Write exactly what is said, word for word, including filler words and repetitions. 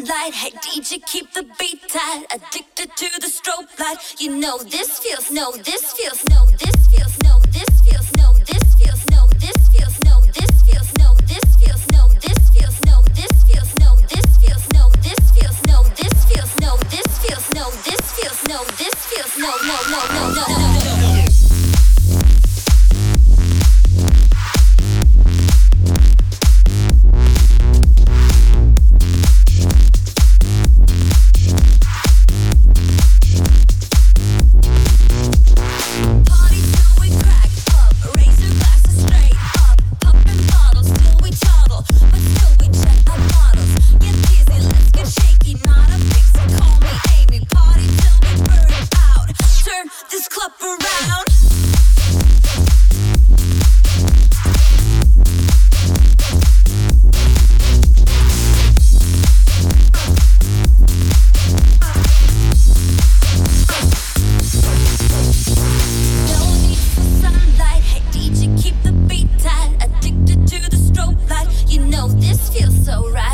sunlight. Hey D J, keep the beat tight. Addicted to the strobe light. You know this feels, no this feels, no this feels, no this feels, no this feels, no this feels, no this feels, no this feels, no this feels, no this feels, no this feels, no this feels, no this feels, no this feels, no this feels, no this feels, no no no no no no. So right.